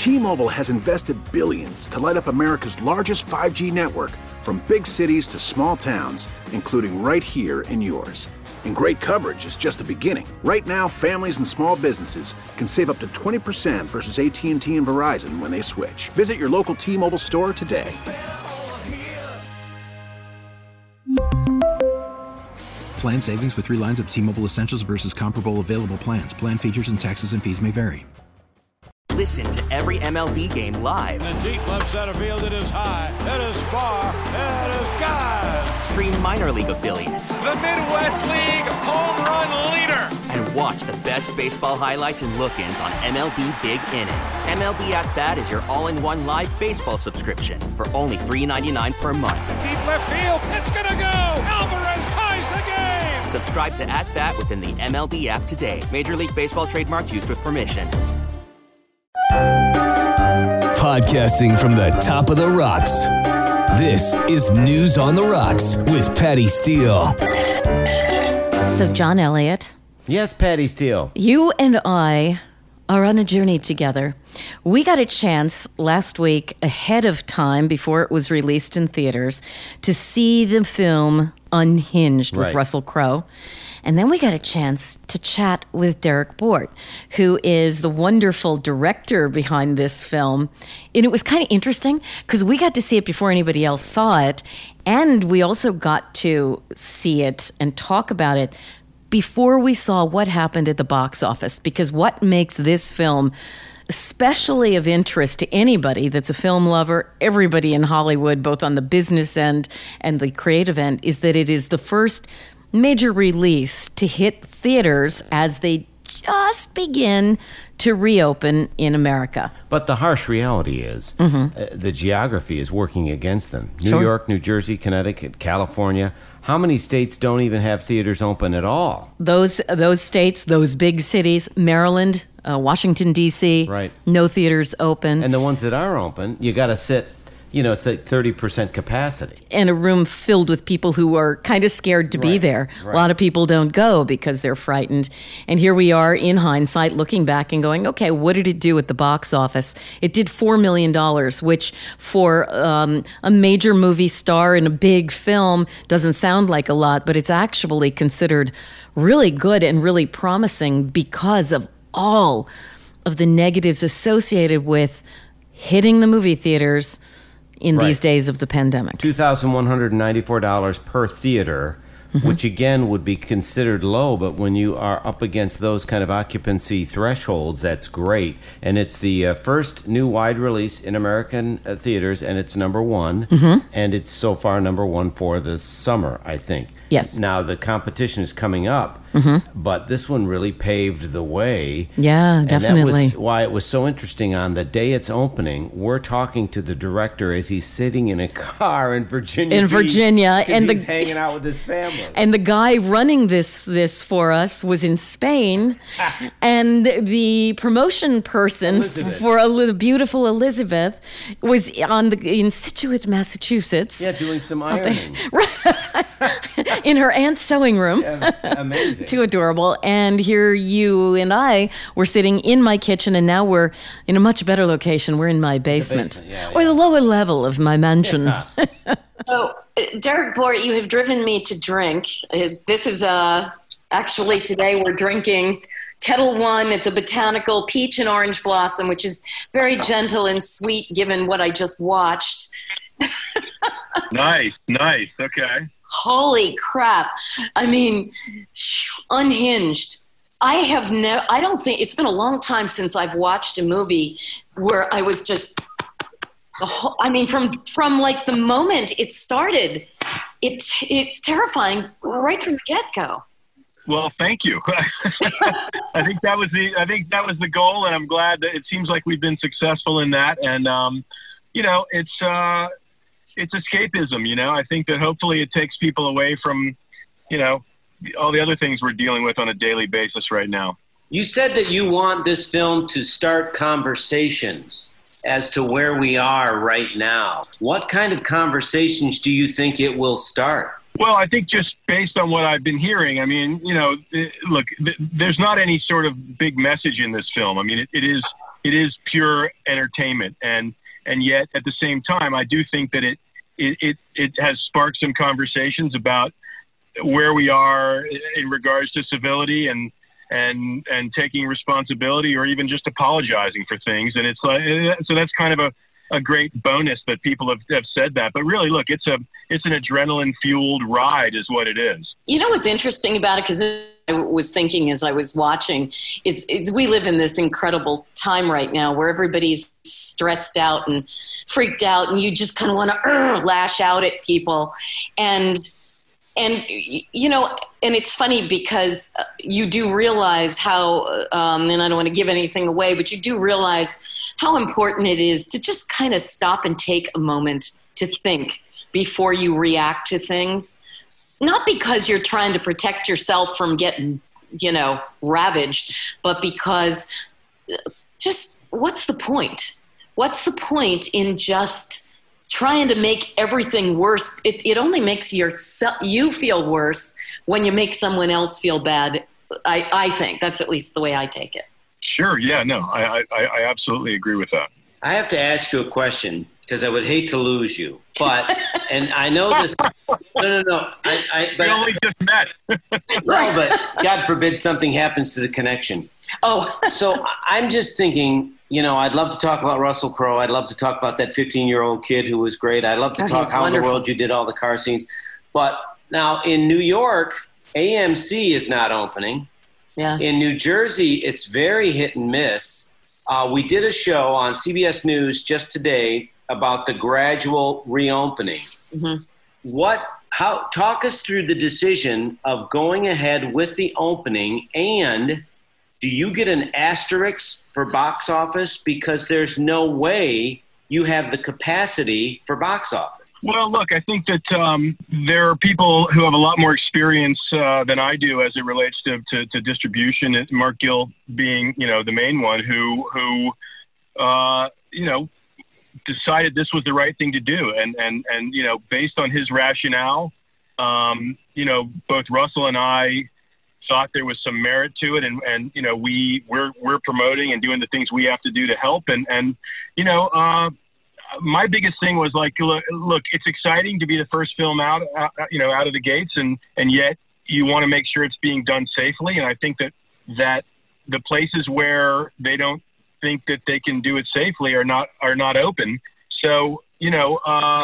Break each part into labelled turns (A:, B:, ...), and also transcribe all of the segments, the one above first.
A: T-Mobile has invested billions to light up America's largest 5G network, from big cities to small towns, including right here in yours. And great coverage is just the beginning. Right now, families and small businesses can save up to 20% versus AT&T and Verizon when they switch. Visit your local T-Mobile store today.
B: Plan savings with 3 lines of T-Mobile Essentials versus comparable available plans. Plan features and taxes and fees may vary.
C: Listen to every MLB game live.
D: In the deep left center field, it is high, it is far, it is gone.
C: Stream minor league affiliates.
E: The Midwest League home run leader.
C: And watch the best baseball highlights and look-ins on MLB Big Inning. MLB At Bat is your all-in-one live baseball subscription for only $3.99 per month.
E: Deep left field, it's gonna go. Alvarez ties the game.
C: Subscribe to At Bat within the MLB app today. Major League Baseball trademarks used with permission.
F: Podcasting from the top of the rocks. This is News on the Rocks with Patty Steele.
G: So, John Elliott.
H: Yes, Patty Steele.
G: You and I are on a journey together. We got a chance last week, ahead of time, before it was released in theaters, to see the film Unhinged with Russell Crowe. And then we got a chance to chat with Derek Bort, who is the wonderful director behind this film. And it was kind of interesting because we got to see it before anybody else saw it. And we also got to see it and talk about it before we saw what happened at the box office. Because what makes this film especially of interest to anybody that's a film lover, everybody in Hollywood, both on the business end and the creative end, is that it is the first major release to hit theaters as they just begin to reopen in America.
H: But the harsh reality is the geography is working against them. New York, New Jersey, Connecticut, California. How many states don't even have theaters open at all?
G: Those states, those big cities, Maryland, Washington, D.C., no theaters open.
H: And the ones that are open, you got to sit, it's like 30% capacity.
G: And a room filled with people who are kind of scared to be there. A lot of people don't go because they're frightened. And here we are in hindsight looking back and going, okay, what did it do at the box office? It did $4 million, which for a major movie star in a big film doesn't sound like a lot, but it's actually considered really good and really promising because of all of the negatives associated with hitting the movie theaters in these days of the pandemic.
H: $2,194 per theater, which again would be considered low, but when you are up against those kind of occupancy thresholds, that's great. And it's the first new wide release in American theaters, and it's number one, and it's so far number one for the summer, I think.
G: Yes.
H: Now, the competition is coming up, but this one really paved the way.
G: Yeah, definitely.
H: And that was why it was so interesting. On the day it's opening, we're talking to the director as he's sitting in a car in Virginia Beach, and he's hanging out with his family.
G: And the guy running this for us was in Spain, and the promotion person for the beautiful Elizabeth was in Scituate, Massachusetts.
H: Yeah, doing some ironing.
G: In her aunt's sewing room.
H: Yeah, amazing.
G: Too adorable. And here you and I were sitting in my kitchen, and now we're in a much better location. We're in my basement. Or the lower level of my mansion.
H: Yeah.
I: So, Derek Bort, you have driven me to drink. This is actually today we're drinking Kettle One. It's a botanical peach and orange blossom, which is very gentle and sweet given what I just watched.
J: Nice. Okay.
I: Holy crap. I mean, Unhinged. I don't think, it's been a long time since I've watched a movie where I was just, from like the moment it started, it's terrifying right from the get-go.
J: Well, thank you. I think that was the goal, and I'm glad that it seems like we've been successful in that. And, it's escapism, I think that hopefully it takes people away from, all the other things we're dealing with on a daily basis right now.
K: You said that you want this film to start conversations as to where we are right now. What kind of conversations do you think it will start?
J: Well, I think just based on what I've been hearing, I mean, look, there's not any sort of big message in this film. I mean, it is pure entertainment. And yet at the same time, I do think that it has sparked some conversations about where we are in regards to civility and taking responsibility, or even just apologizing for things. And it's like, so that's kind of a great bonus that people have said that. But really, look, it's an adrenaline fueled ride is what it is.
I: You know what's interesting about it, because I was thinking as I was watching, is we live in this incredible time right now where everybody's stressed out and freaked out, and you just kind of want to lash out at people. And you know, and it's funny because you do realize how, and I don't want to give anything away, but you do realize how important it is to just kind of stop and take a moment to think before you react to things. Not because you're trying to protect yourself from getting, you know, ravaged, but because just what's the point? What's the point in just trying to make everything worse? It only makes you feel worse when you make someone else feel bad. I think that's at least the way I take it.
J: Sure. Yeah, no, I absolutely agree with that.
K: I have to ask you a question because I would hate to lose you, but, and I know this, no.
J: We only just met.
K: No, but God forbid something happens to the connection.
I: Oh.
K: So I'm just thinking, you know, I'd love to talk about Russell Crowe. I'd love to talk about that 15-year-old kid who was great. I'd love to talk how in the world you did all the car scenes. But now in New York, AMC is not opening.
I: Yeah.
K: In New Jersey, it's very hit and miss. We did a show on CBS News just today about the gradual reopening. Mm-hmm. Talk us through the decision of going ahead with the opening, and do you get an asterisk for box office because there's no way you have the capacity for box office?
J: Well, look, I think that there are people who have a lot more experience than I do as it relates to distribution. And Mark Gill being, you know, the main one who you know, decided this was the right thing to do. And you know, based on his rationale, you know, both Russell and I thought there was some merit to it. And you know, we're promoting and doing the things we have to do to help. And you know, my biggest thing was like, look, it's exciting to be the first film out of the gates, and yet you want to make sure it's being done safely. And I think that the places where they don't think that they can do it safely are not open. So, you know,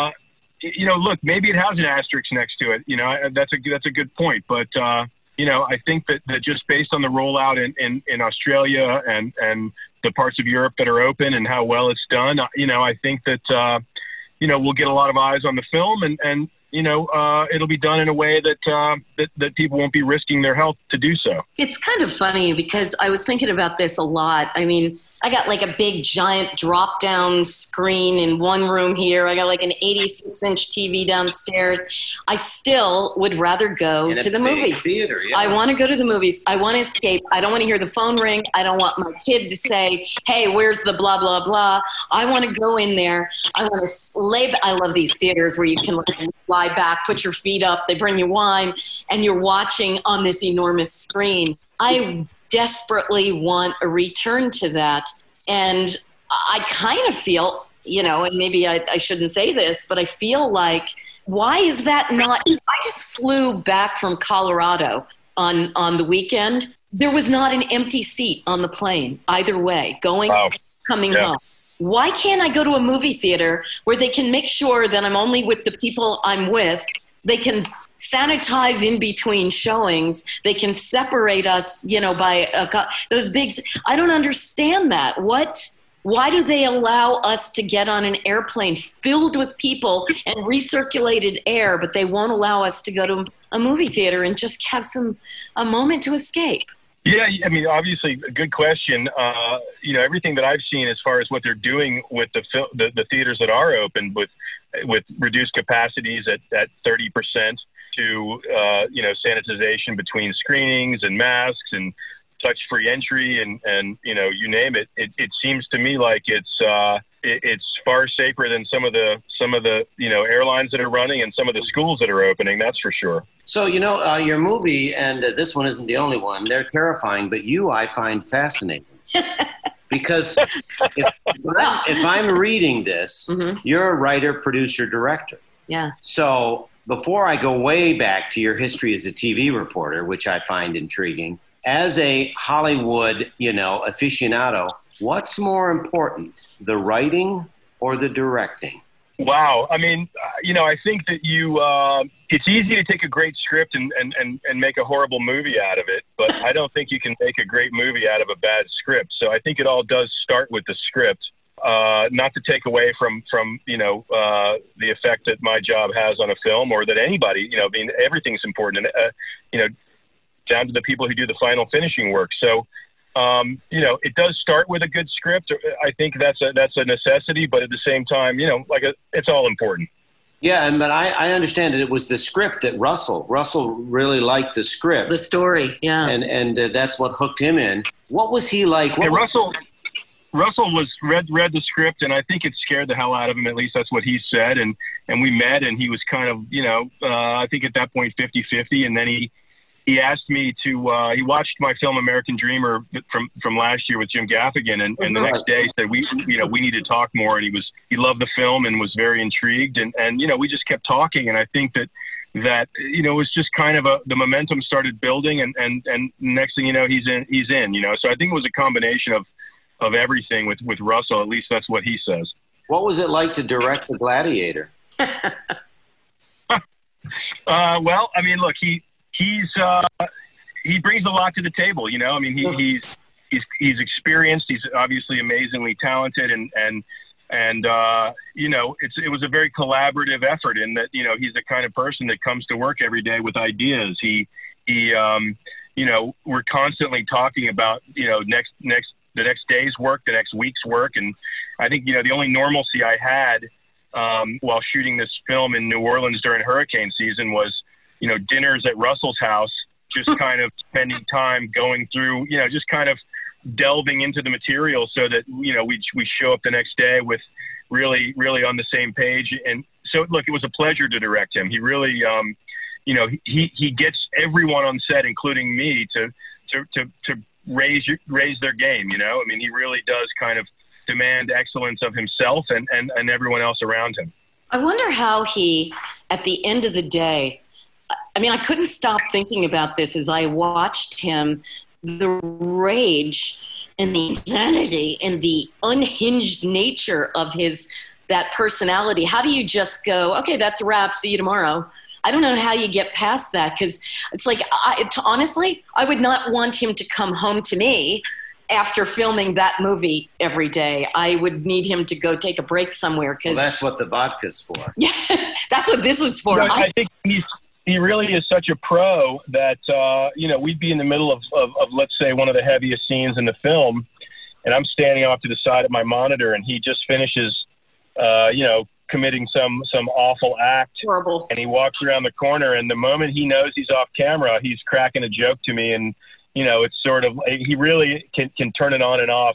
J: look, maybe it has an asterisk next to it. You know, that's a good point. But, you know, I think that just based on the rollout in Australia and the parts of Europe that are open and how well it's done, you know, I think that, you know, we'll get a lot of eyes on the film, and you know, it'll be done in a way that people won't be risking their health to do so. It's
I: kind of funny because I was thinking about this a lot. I mean, I got like a big giant drop down screen in one room here. I got like an 86-inch TV downstairs. I still would rather go to the movies.
K: Theater, yeah.
I: I want to go to the movies. I want to escape. I don't want to hear the phone ring. I don't want my kid to say, hey, where's the blah, blah, blah. I want to go in there. I want to I love these theaters where you can like lie back, put your feet up, they bring you wine, and you're watching on this enormous screen. I desperately want a return to that. And I kind of feel, you know, and maybe I shouldn't say this, but I feel like, why is that not? I just flew back from Colorado on the weekend. There was not an empty seat on the plane, either way, coming home. Why can't I go to a movie theater where they can make sure that I'm only with the people I'm with? They can sanitize in between showings. They can separate us, you know, by those big. I don't understand that. Why do they allow us to get on an airplane filled with people and recirculated air, but they won't allow us to go to a movie theater and just have a moment to escape?
J: Yeah, I mean, obviously, a good question. You know, everything that I've seen as far as what they're doing with the theaters that are open with reduced capacities at 30% to you know, sanitization between screenings and masks and touch-free entry and you know, you name it. It seems to me like it's far safer than some of the you know, airlines that are running and some of the schools that are opening. That's for sure.
K: So, you know, your movie, and this one isn't the only one, they're terrifying, but I find fascinating. Because if I'm reading this, you're a writer, producer, director.
I: Yeah.
K: So before I go way back to your history as a TV reporter, which I find intriguing, as a Hollywood, aficionado, what's more important, the writing or the directing?
J: Wow. I mean, I think that it's easy to take a great script and make a horrible movie out of it, but I don't think you can make a great movie out of a bad script. So I think it all does start with the script, not to take away from the effect that my job has on a film or that anybody, everything's important, and, down to the people who do the final finishing work. So, it does start with a good script. I think that's a necessity, but at the same time, it's all important.
K: Yeah, but I understand that it was the script that Russell really liked the script,
I: the story. Yeah,
K: and that's what hooked him in. What was he like?
J: Russell read the script, and I think it scared the hell out of him. At least that's what he said. And we met, and he was kind of, I think at that point 50-50, and then he asked me to, he watched my film American Dreamer from last year with Jim Gaffigan. And the next day he said, we need to talk more. And he loved the film and was very intrigued. And we just kept talking. And I think that, it was just kind of the momentum started building and next thing you know, he's in, so I think it was a combination of everything with Russell. At least that's what he says.
K: What was it like to direct The Gladiator?
J: Well, I mean, look, he brings a lot to the table, I mean, he's experienced. He's obviously amazingly talented, and it was a very collaborative effort in that, he's the kind of person that comes to work every day with ideas. We're constantly talking about, the next day's work, the next week's work. And I think, the only normalcy I had, while shooting this film in New Orleans during hurricane season was, dinners at Russell's house, just kind of spending time going through, just kind of delving into the material so that, we show up the next day with really, really on the same page. And so, look, it was a pleasure to direct him. He really, he gets everyone on set, including me, to raise their game. I mean, he really does kind of demand excellence of himself and everyone else around him.
I: I wonder how he, at the end of the day, I mean, I couldn't stop thinking about this as I watched him, the rage and the insanity and the unhinged nature of that personality. How do you just go, okay, that's a wrap, see you tomorrow? I don't know how you get past that, because it's like, honestly, I would not want him to come home to me after filming that movie every day. I would need him to go take a break somewhere.
K: Well, that's what the vodka's for.
I: Yeah, that's what this was for.
J: I think he really is such a pro that, we'd be in the middle of, let's say, one of the heaviest scenes in the film, and I'm standing off to the side of my monitor, and he just finishes, committing some awful act.
I: Horrible.
J: And he walks around the corner, and the moment he knows he's off camera, he's cracking a joke to me, and, it's sort of, he really can turn it on and off.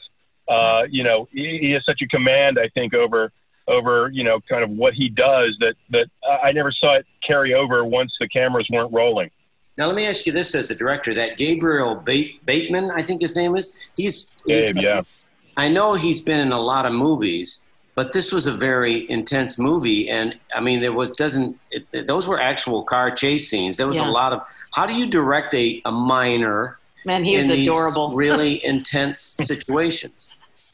J: He has such a command, I think, over kind of what he does that I never saw it carry over once the cameras weren't rolling.
K: Now, let me ask you this as a director, that Gabriel Bateman, I think his name is,
J: Gabe, yeah.
K: I know he's been in a lot of movies, but this was a very intense movie. And I mean, those were actual car chase scenes. There was a lot of, how do you direct a minor?
I: Man, he is adorable.
K: These really intense situations?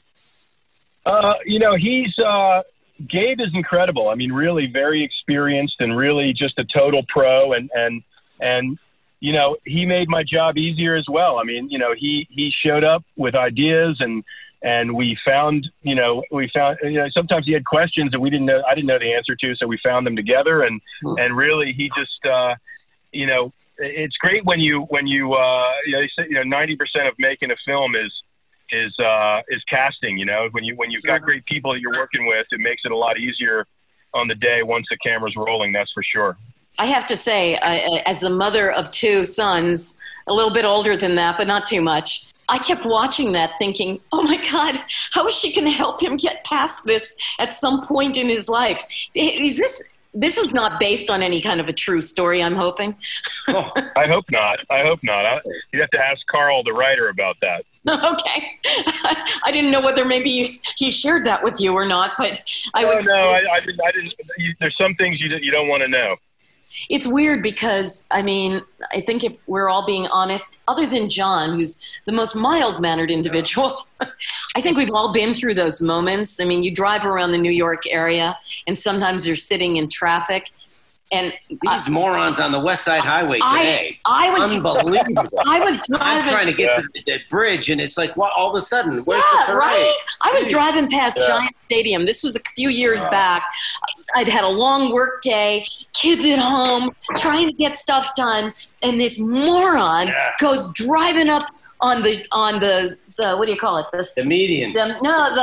J: Gabe is incredible. I mean, really very experienced and really just a total pro. And he made my job easier as well. I mean, he showed up with ideas and we found, sometimes he had questions that I didn't know the answer to. So we found them together and really he just, it's great when you they say, 90% of making a film is casting. When you've got great people that you're working with, it makes it a lot easier on the day once the camera's rolling. That's for sure.
I: I have to say, as the mother of two sons, a little bit older than that, but not too much, I kept watching that thinking, oh my God, how is she going to help him get past this at some point in his life? This is not based on any kind of a true story, I'm hoping.
J: I hope not. You'd have to ask Carl, the writer, about that.
I: Okay. I didn't know whether maybe he shared that with you or not, but I was.
J: No, I didn't. There's some things you don't want to know.
I: It's weird because, I mean, I think if we're all being honest, other than John, who's the most mild-mannered individual, I think we've all been through those moments. I mean, you drive around the New York area, and sometimes you're sitting in traffic. And
K: these morons on the West Side Highway today, unbelievable.
I: I was driving.
K: I'm trying to get to the bridge, and it's like, what? All of a sudden, where's the parade?
I: Right? I was driving past Giant Stadium. This was a few years back. I'd had a long work day, kids at home, trying to get stuff done, and this moron goes driving up on the what do you call it?
K: The median.
I: On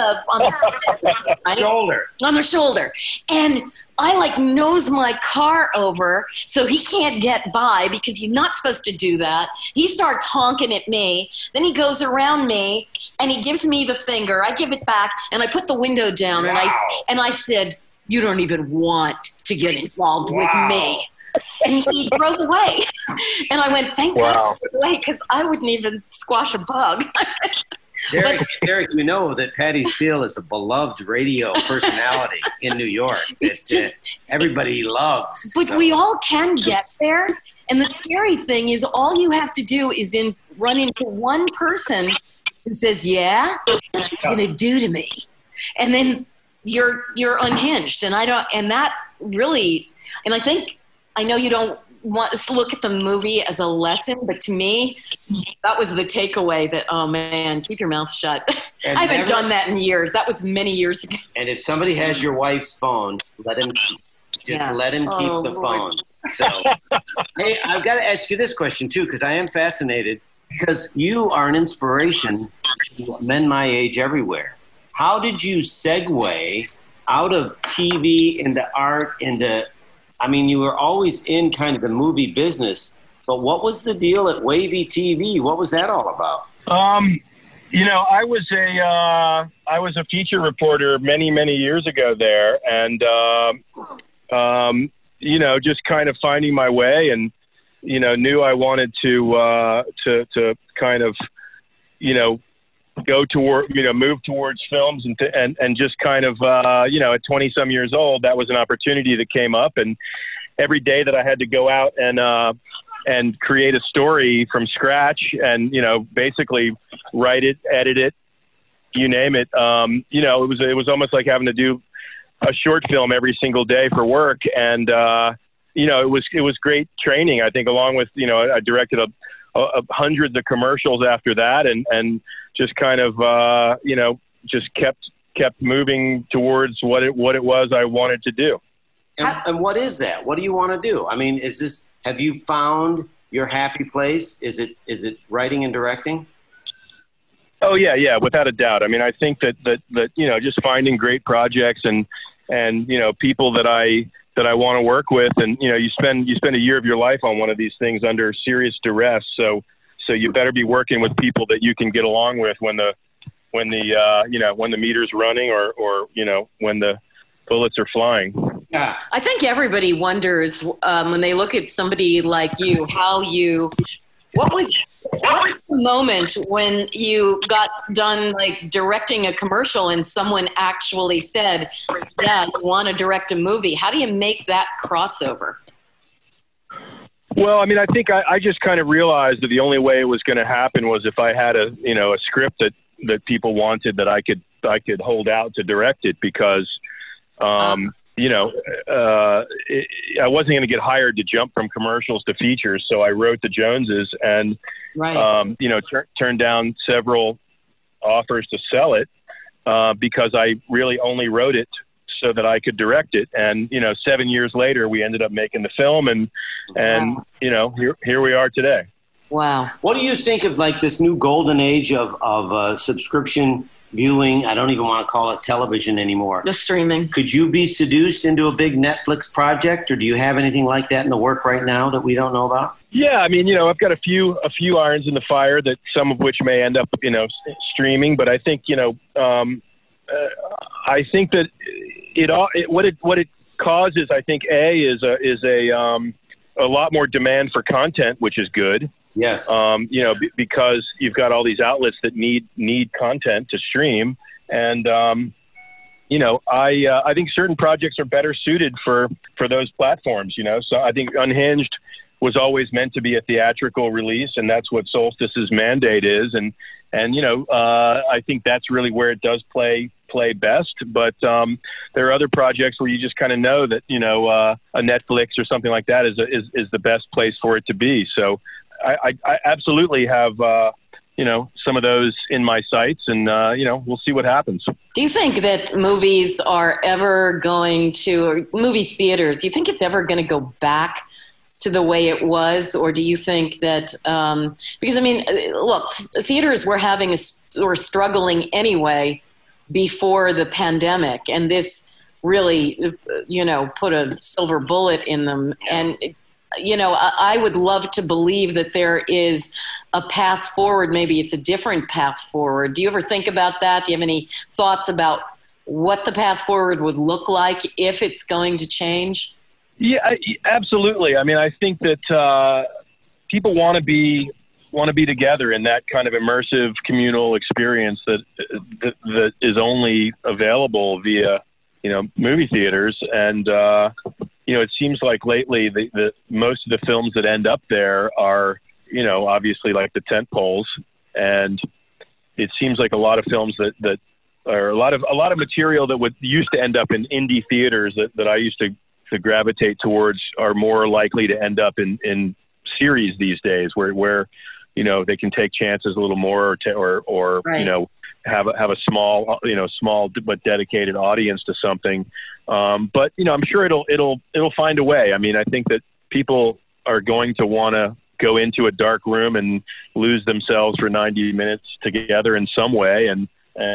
I: the right?
K: Shoulder.
I: On the shoulder. And I nose my car over so he can't get by because he's not supposed to do that. He starts honking at me. Then he goes around me and he gives me the finger. I give it back and I put the window down and I said, "You don't even want to get involved with me." And he drove away. And I went, thank God he drove away because I wouldn't even squash a bug.
K: Derek, you know that Patty Steele is a beloved radio personality in New York that everybody loves.
I: But we all can get there. And the scary thing is all you have to do is run into one person who says, "Yeah, what are you going to do to me?" And then you're unhinged. And that really, and I know you don't want to look at the movie as a lesson, but to me, that was the takeaway that, oh man, keep your mouth shut. I haven't done that in years. That was many years ago.
K: And if somebody has your wife's phone, let him keep the phone. So, hey, I've got to ask you this question too, because I am fascinated, because you are an inspiration to men my age everywhere. How did you segue out of TV into art you were always in kind of the movie business, but what was the deal at Wavy TV? What was that all about?
J: I was a feature reporter many, many years ago there, and just kind of finding my way, and knew I wanted to kind of go toward move towards films and just kind of at 20 some years old, that was an opportunity that came up, and every day that I had to go out and create a story from scratch and basically write it, edit it, you name it, it was almost like having to do a short film every single day for work, and it was great training. I think along with I directed hundreds of commercials after that, and just kind of just kept moving towards what it was I wanted to do.
K: And what is that? What do you want to do? I mean, have you found your happy place? Is it writing and directing?
J: Oh yeah, without a doubt. I mean, I think that just finding great projects and people that I want to work with, and you spend a year of your life on one of these things under serious duress. So you better be working with people that you can get along with when the meter's running or when the bullets are flying.
K: Yeah.
I: I think everybody wonders when they look at somebody like you, what was the moment when you got done directing a commercial and someone actually said, "Yeah, you want to direct a movie"? How do you make that crossover?
J: Well, I mean, I think I just kind of realized that the only way it was going to happen was if I had a script that people wanted, that I could hold out to direct it, because I wasn't going to get hired to jump from commercials to features. So I wrote The Joneses and, turned down several offers to sell it because I really only wrote it so that I could direct it. And, 7 years later, we ended up making the film, and here we are today.
I: Wow.
K: What do you think of this new golden age of subscription viewing? I don't even want to call it television anymore.
I: The streaming.
K: Could you be seduced into a big Netflix project, or do you have anything like that in the work right now that we don't know about?
J: Yeah, I mean, I've got a few irons in the fire, that some of which may end up, streaming. But I think, I think that what it causes, I think, is a lot more demand for content, which is good. Yes. Because you've got all these outlets that need content to stream. And, I think certain projects are better suited for those platforms, So I think Unhinged was always meant to be a theatrical release, and that's what Solstice's mandate is. And I think that's really where it does play best. But there are other projects where you just kind of know that, a Netflix or something like that is the best place for it to be. So I absolutely have, some of those in my sights, and, we'll see what happens.
I: Do you think that movies are ever going to, or movie theaters, do you think it's ever going to go back to the way it was? Or do you think that, because look, theaters were struggling anyway before the pandemic, and this really, put a silver bullet in them. And, I would love to believe that there is a path forward. Maybe it's a different path forward. Do you ever think about that? Do you have any thoughts about what the path forward would look like if it's going to change?
J: Yeah, absolutely. I think that people want to be together in that kind of immersive communal experience that is only available via, movie theaters. And, it seems like lately the most of the films that end up there are, obviously like the tent poles. And it seems like a lot of films that are a lot of material that used to end up in indie theaters that I used to gravitate towards are more likely to end up in series these days where they can take chances a little more or right. Have a small but dedicated audience to something. But I'm sure it'll find a way. I think that people are going to want to go into a dark room and lose themselves for 90 minutes together in some way. And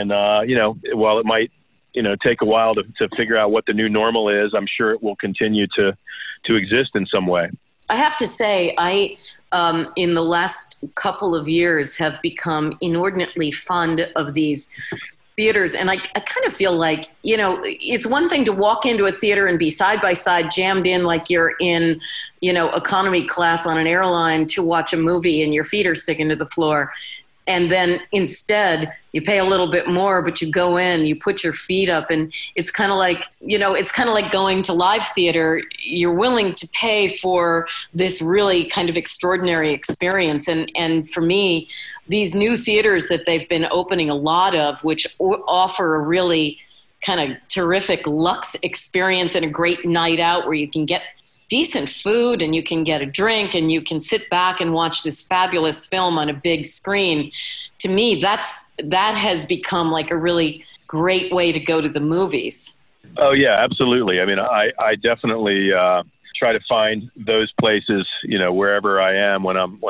J: while it might, take a while to figure out what the new normal is, I'm sure it will continue to exist in some way.
I: I have to say, I in the last couple of years have become inordinately fond of these theaters. And I kind of feel like, it's one thing to walk into a theater and be side by side jammed in like you're in, economy class on an airline to watch a movie and your feet are sticking to the floor. And then instead you pay a little bit more, but you go in, you put your feet up, and it's kind of like, going to live theater. You're willing to pay for this really kind of extraordinary experience. And for me, these new theaters that they've been opening a lot of, which offer a really kind of terrific luxe experience and a great night out where you can get decent food and you can get a drink and you can sit back and watch this fabulous film on a big screen. To me, that has become like a really great way to go to the movies.
J: Oh yeah, absolutely. I definitely try to find those places, wherever I am when I'm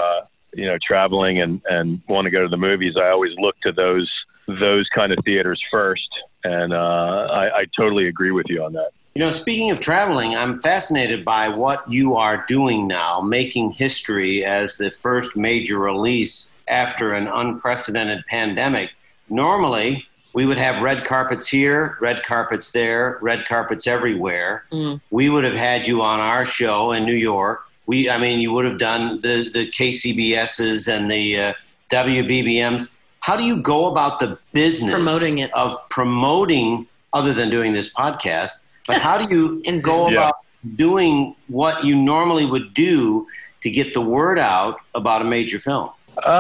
J: traveling and want to go to the movies. I always look to those kind of theaters first. And I totally agree with you on that.
K: Speaking of traveling, I'm fascinated by what you are doing now, making history as the first major release after an unprecedented pandemic. Normally, we would have red carpets here, red carpets there, red carpets everywhere. Mm. We would have had you on our show in New York. You would have done the KCBSs and the WBBMs. How do you go about the business of promoting, other than doing this podcast? But how do you go about doing what you normally would do to get the word out about a major film?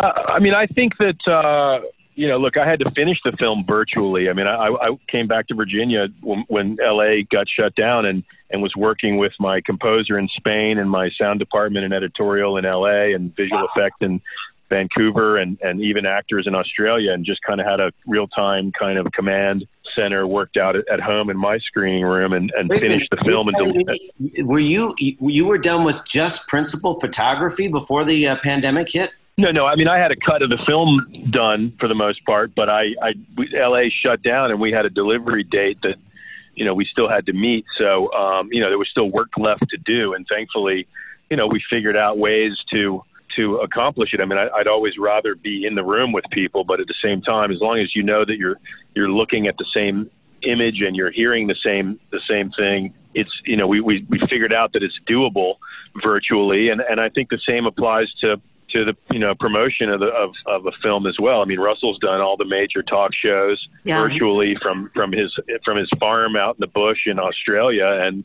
J: I think that, look, I had to finish the film virtually. I came back to Virginia when LA got shut down and was working with my composer in Spain and my sound department and editorial in LA and visual effect in Vancouver and even actors in Australia, and just kind of had a real-time kind of command center worked out at home in my screening room and finished the film.
K: Were you were done with just principal photography before the pandemic hit?
J: No. I had a cut of the film done for the most part, but LA shut down and we had a delivery date that, we still had to meet. So, there was still work left to do. And thankfully, we figured out ways to accomplish it. I'd always rather be in the room with people, but at the same time, as long as you know that you're looking at the same image and you're hearing the same thing, it's, we figured out that it's doable virtually. And I think the same applies to to the promotion of a film as well. I mean, Russell's done all the major talk shows virtually from his farm out in the bush in Australia, and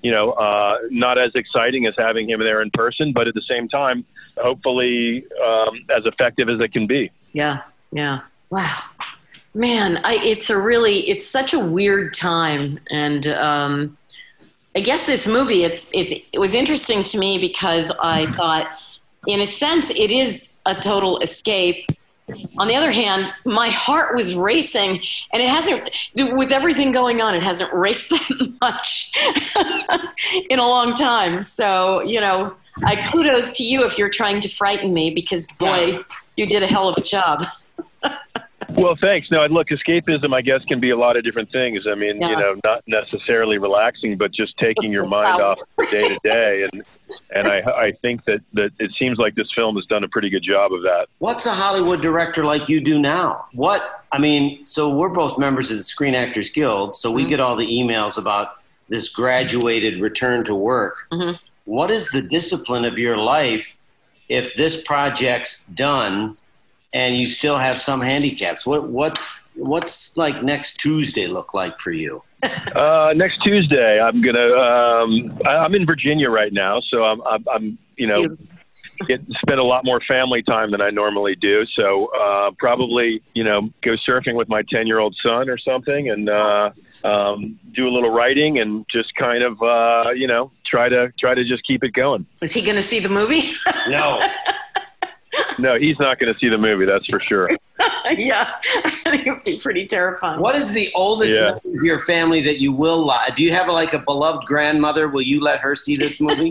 J: not as exciting as having him there in person, but at the same time, hopefully as effective as it can be.
I: Yeah. Wow, man, it's such a weird time, and I guess this movie it was interesting to me because I thought, in a sense, it is a total escape. On the other hand, my heart was racing, and it hasn't, with everything going on, it hasn't raced that much in a long time. So, I kudos to you if you're trying to frighten me, because boy, you did a hell of a job.
J: Well, thanks. No, look, escapism, I guess, can be a lot of different things. I mean, not necessarily relaxing, but just taking your mind off day to day. And I think that it seems like this film has done a pretty good job of that.
K: What's a Hollywood director like you do now? So we're both members of the Screen Actors Guild, so we get all the emails about this graduated return to work. Mm-hmm. What is the discipline of your life if this project's done and you still have some handicaps? What's like next Tuesday look like for you?
J: Next Tuesday, I'm in Virginia right now, so I'm spend a lot more family time than I normally do. So probably go surfing with my 10-year-old son or something, and do a little writing and just kind of try to just keep it going.
I: Is he going to see the movie?
K: No.
J: No, he's not going to see the movie, that's for sure.
I: Yeah, I think it would be pretty terrifying.
K: What is the oldest member of your family that you will do you have a beloved grandmother? Will you let her see this movie?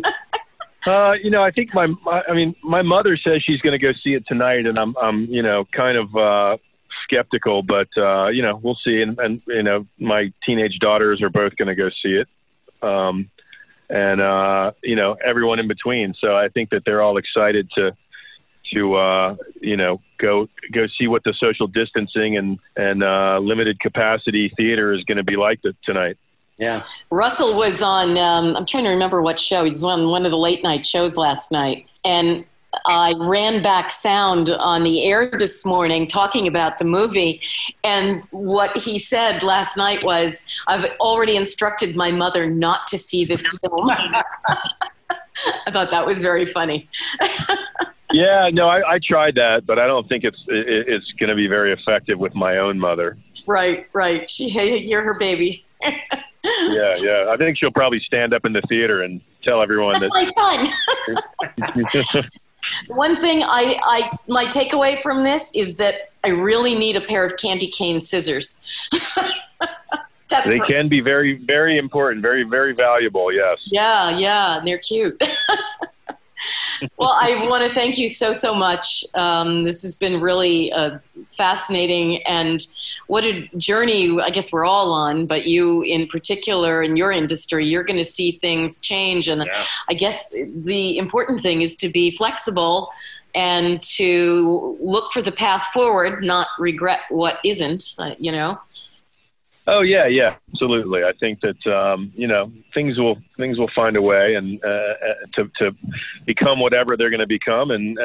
J: I think my mother says she's going to go see it tonight, and I'm kind of skeptical, but we'll see. And my teenage daughters are both going to go see it, and everyone in between. So I think that they're all excited to go see what the social distancing and limited capacity theater is going to be like tonight.
K: Yeah.
I: Russell was on, I'm trying to remember what show. He was on one of the late night shows last night. And I ran back sound on the air this morning talking about the movie. And what he said last night was, I've already instructed my mother not to see this film. I thought that was very funny.
J: Yeah, no, I tried that, but I don't think it's going to be very effective with my own mother. Right.
I: You're her baby.
J: Yeah. I think she'll probably stand up in the theater and tell everyone
I: that's my son. One thing my takeaway from this is that I really need a pair of candy cane scissors.
J: They can be very, very important, very, very valuable. Yes.
I: Yeah, they're cute. Well, I want to thank you so much. This has been really fascinating, and what a journey I guess we're all on, but you in particular in your industry, you're going to see things change. And I guess the important thing is to be flexible and to look for the path forward, not regret what isn't,
J: Oh yeah, absolutely. I think that things will find a way and to become whatever they're going to become, and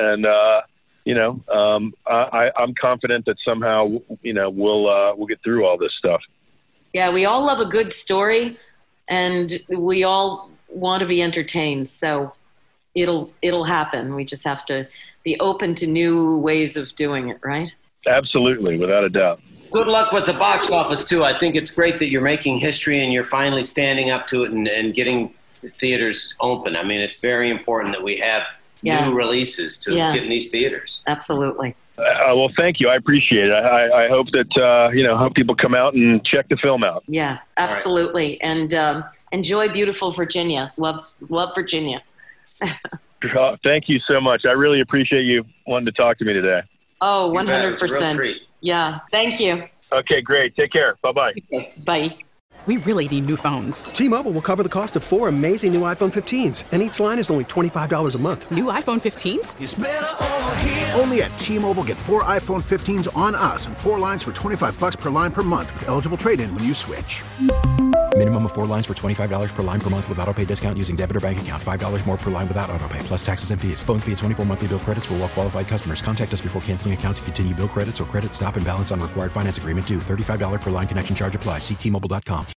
J: I'm confident that somehow we'll get through all this stuff.
I: Yeah, we all love a good story, and we all want to be entertained. So it'll happen. We just have to be open to new ways of doing it, right?
J: Absolutely, without a doubt.
K: Good luck with the box office, too. I think it's great that you're making history and you're finally standing up to it and getting theaters open. I mean, it's very important that we have new releases to get in these theaters.
I: Absolutely.
J: Well, thank you. I appreciate it. I hope that, hope people come out and check the film out.
I: Yeah, absolutely. Right. And enjoy beautiful Virginia. Love Virginia.
J: Thank you so much. I really appreciate you wanting to talk to me today.
I: Oh, 100%. Yeah. Thank you.
J: Okay, great. Take care. Bye-bye.
I: Bye.
L: We really need new phones.
M: T-Mobile will cover the cost of 4 amazing new iPhone 15s, and each line is only $25 a month.
L: New iPhone 15s?
A: It's better over here. Only at T-Mobile, get 4 iPhone 15s on us and 4 lines for $25 per line per month with eligible trade-in when you switch.
B: Minimum of 4 lines for $25 per line per month with autopay discount using debit or bank account. $5 more per line without autopay, plus taxes and fees. Phone fee at 24 monthly bill credits for well-qualified customers. Contact us before canceling account to continue bill credits or credit stop and balance on required finance agreement due. $35 per line connection charge applies. See T-Mobile.com.